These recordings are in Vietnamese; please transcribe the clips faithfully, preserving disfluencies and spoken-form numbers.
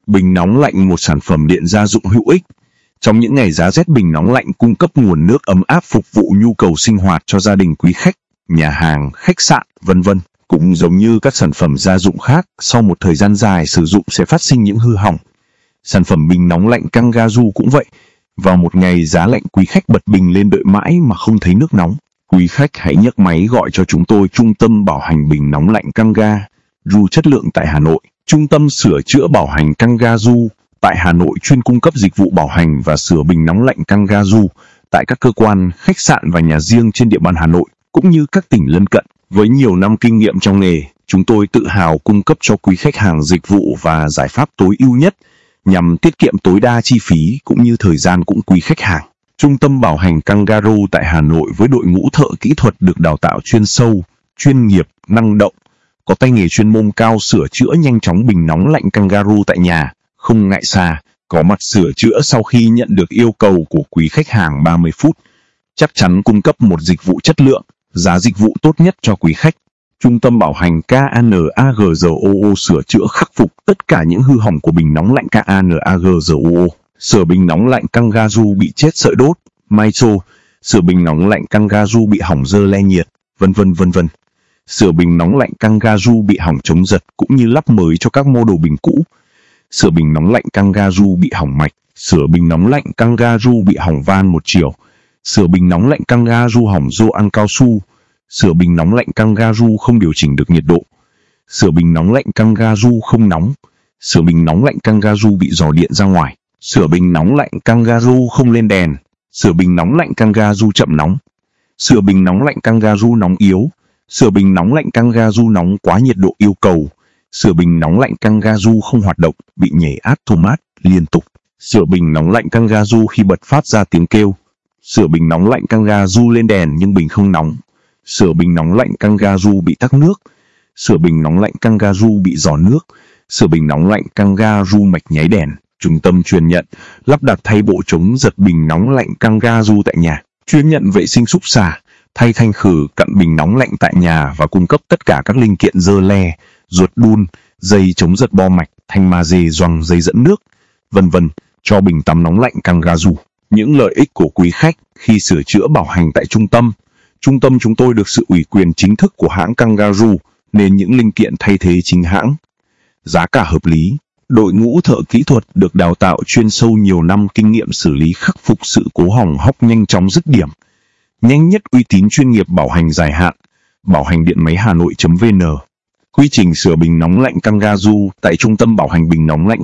Bình nóng lạnh, một sản phẩm điện gia dụng hữu ích. Trong những ngày giá rét, bình nóng lạnh cung cấp nguồn nước ấm áp phục vụ nhu cầu sinh hoạt cho gia đình, quý khách, nhà hàng, khách sạn, vân vân. Cũng giống như các sản phẩm gia dụng khác, sau một thời gian dài sử dụng sẽ phát sinh những hư hỏng. Sản phẩm bình nóng lạnh Kangaroo cũng vậy. Vào một ngày giá lạnh, quý khách bật bình lên đợi mãi mà không thấy nước nóng. Quý khách hãy nhấc máy gọi cho chúng tôi, Trung tâm bảo hành bình nóng lạnh Kangaroo chất lượng tại Hà Nội. Trung tâm sửa chữa bảo hành Kangaroo tại Hà Nội chuyên cung cấp dịch vụ bảo hành và sửa bình nóng lạnh Kangaroo tại các cơ quan, khách sạn và nhà riêng trên địa bàn Hà Nội, cũng như các tỉnh lân cận. Với nhiều năm kinh nghiệm trong nghề, chúng tôi tự hào cung cấp cho quý khách hàng dịch vụ và giải pháp tối ưu nhất nhằm tiết kiệm tối đa chi phí cũng như thời gian của quý khách hàng. Trung tâm bảo hành Kangaroo tại Hà Nội với đội ngũ thợ kỹ thuật được đào tạo chuyên sâu, chuyên nghiệp, năng động, có tay nghề chuyên môn cao, sửa chữa nhanh chóng bình nóng lạnh Kangaroo tại nhà, không ngại xa, có mặt sửa chữa sau khi nhận được yêu cầu của quý khách hàng ba mươi phút. Chắc chắn cung cấp một dịch vụ chất lượng, giá dịch vụ tốt nhất cho quý khách. Trung tâm bảo hành Kangaroo sửa chữa khắc phục tất cả những hư hỏng của bình nóng lạnh Kangaroo. Sửa bình nóng lạnh Kangaroo bị chết sợi đốt, micro, sửa bình nóng lạnh Kangaroo bị hỏng dơ le nhiệt, vân vân vân vân. Sửa bình nóng lạnh Kangaroo bị hỏng chống giật cũng như lắp mới cho các mô đồ bình cũ. Sửa bình nóng lạnh Kangaroo bị hỏng mạch, sửa bình nóng lạnh Kangaroo bị hỏng van một chiều, sửa bình nóng lạnh Kangaroo hỏng rô ăn cao su, sửa bình nóng lạnh Kangaroo không điều chỉnh được nhiệt độ, sửa bình nóng lạnh Kangaroo không nóng, sửa bình nóng lạnh Kangaroo bị rò điện ra ngoài, sửa bình nóng lạnh Kangaroo không lên đèn, sửa bình nóng lạnh Kangaroo chậm nóng, sửa bình nóng lạnh Kangaroo nóng yếu, sửa bình nóng lạnh Kangaroo nóng quá nhiệt độ yêu cầu, sửa bình nóng lạnh Kangaroo không hoạt động, bị nhảy automat liên tục, sửa bình nóng lạnh Kangaroo khi bật phát ra tiếng kêu, sửa bình nóng lạnh Kangaroo lên đèn nhưng bình không nóng, sửa bình nóng lạnh Kangaroo bị tắc nước, sửa bình nóng lạnh Kangaroo bị rò nước, sửa bình nóng lạnh Kangaroo mạch nháy đèn. Trung tâm chuyên nhận, lắp đặt thay bộ chống giật bình nóng lạnh Kangaroo tại nhà, chuyên nhận vệ sinh xúc xả, thay thanh khử cặn bình nóng lạnh tại nhà và cung cấp tất cả các linh kiện dơ le, ruột đun, dây chống giật bo mạch, thanh ma dê gioăng, dây dẫn nước, vân vân cho bình tắm nóng lạnh Kangaroo. Những lợi ích của quý khách khi sửa chữa bảo hành tại trung tâm. Trung tâm chúng tôi được sự ủy quyền chính thức của hãng Kangaroo nên những linh kiện thay thế chính hãng. Giá cả hợp lý. Đội ngũ thợ kỹ thuật được đào tạo chuyên sâu, nhiều năm kinh nghiệm xử lý khắc phục sự cố hỏng hóc nhanh chóng dứt điểm. Nhanh nhất, uy tín, chuyên nghiệp, bảo hành dài hạn. Bảo hành điện máy Hà Nội.vn. Quy trình sửa bình nóng lạnh Kangaroo tại Trung tâm bảo hành bình nóng lạnh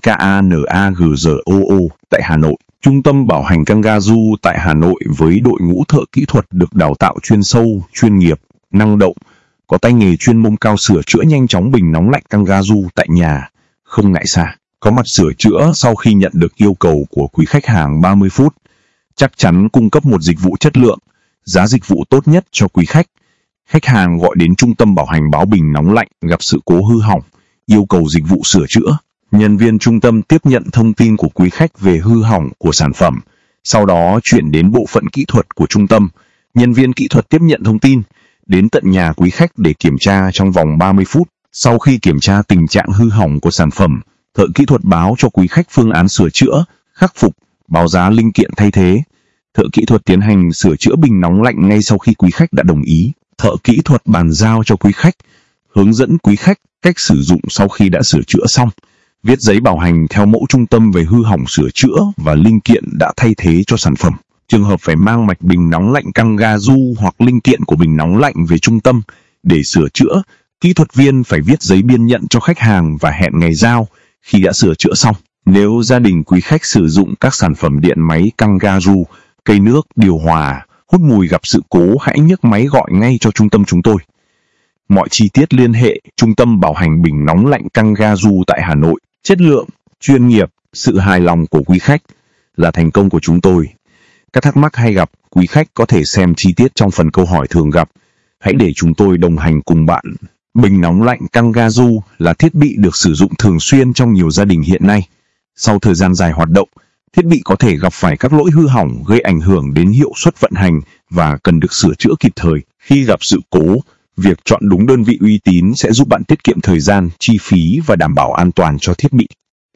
Kangaroo tại Hà Nội. Trung tâm bảo hành Kangaroo tại Hà Nội với đội ngũ thợ kỹ thuật được đào tạo chuyên sâu, chuyên nghiệp, năng động, có tay nghề chuyên môn cao, sửa chữa nhanh chóng bình nóng lạnh Kangaroo tại nhà, không ngại xa, có mặt sửa chữa sau khi nhận được yêu cầu của quý khách hàng ba mươi phút. Chắc chắn cung cấp một dịch vụ chất lượng, giá dịch vụ tốt nhất cho quý khách. Khách hàng gọi đến trung tâm bảo hành báo bình nóng lạnh gặp sự cố hư hỏng, yêu cầu dịch vụ sửa chữa. Nhân viên trung tâm tiếp nhận thông tin của quý khách về hư hỏng của sản phẩm, sau đó chuyển đến bộ phận kỹ thuật của trung tâm. Nhân viên kỹ thuật tiếp nhận thông tin, đến tận nhà quý khách để kiểm tra trong vòng ba mươi phút. Sau khi kiểm tra tình trạng hư hỏng của sản phẩm, thợ kỹ thuật báo cho quý khách phương án sửa chữa, khắc phục, báo giá linh kiện thay thế. Thợ kỹ thuật tiến hành sửa chữa bình nóng lạnh ngay sau khi quý khách đã đồng ý. Thợ kỹ thuật bàn giao cho quý khách, hướng dẫn quý khách cách sử dụng sau khi đã sửa chữa xong. Viết giấy bảo hành theo mẫu trung tâm về hư hỏng sửa chữa và linh kiện đã thay thế cho sản phẩm. Trường hợp phải mang mạch bình nóng lạnh Kangaroo hoặc linh kiện của bình nóng lạnh về trung tâm để sửa chữa, kỹ thuật viên phải viết giấy biên nhận cho khách hàng và hẹn ngày giao khi đã sửa chữa xong. Nếu gia đình quý khách sử dụng các sản phẩm điện máy Kangaroo, cây nước, điều hòa, hút mùi gặp sự cố, hãy nhấc máy gọi ngay cho trung tâm chúng tôi. Mọi chi tiết liên hệ Trung tâm bảo hành bình nóng lạnh Kangaroo tại Hà Nội. Chất lượng, chuyên nghiệp, sự hài lòng của quý khách là thành công của chúng tôi. Các thắc mắc hay gặp, quý khách có thể xem chi tiết trong phần câu hỏi thường gặp. Hãy để chúng tôi đồng hành cùng bạn. Bình nóng lạnh Kangaroo là thiết bị được sử dụng thường xuyên trong nhiều gia đình hiện nay. Sau thời gian dài hoạt động, thiết bị có thể gặp phải các lỗi hư hỏng gây ảnh hưởng đến hiệu suất vận hành và cần được sửa chữa kịp thời. Khi gặp sự cố, việc chọn đúng đơn vị uy tín sẽ giúp bạn tiết kiệm thời gian, chi phí và đảm bảo an toàn cho thiết bị.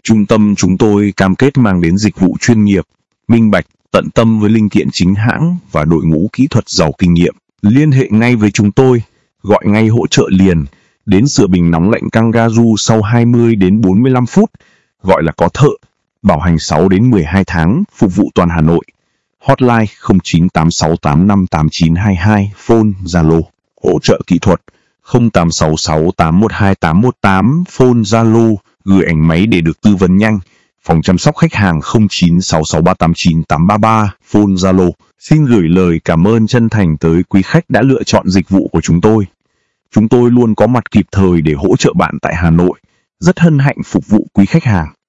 Trung tâm chúng tôi cam kết mang đến dịch vụ chuyên nghiệp, minh bạch, tận tâm với linh kiện chính hãng và đội ngũ kỹ thuật giàu kinh nghiệm. Liên hệ ngay với chúng tôi, gọi ngay hỗ trợ liền, đến sửa bình nóng lạnh Kangaroo sau hai mươi đến bốn mươi lăm phút, gọi là có thợ, bảo hành sáu đến mười hai tháng, phục vụ toàn Hà Nội. Hotline không chín tám sáu tám năm tám chín hai hai, phone Zalo. Hỗ trợ kỹ thuật không tám sáu sáu tám một hai tám một tám, phone Zalo, gửi ảnh máy để được tư vấn nhanh. Phòng chăm sóc khách hàng không chín sáu sáu ba tám chín tám ba ba, phone Zalo. Xin gửi lời cảm ơn chân thành tới quý khách đã lựa chọn dịch vụ của chúng tôi. Chúng tôi luôn có mặt kịp thời để hỗ trợ bạn tại Hà Nội. Rất hân hạnh phục vụ quý khách hàng.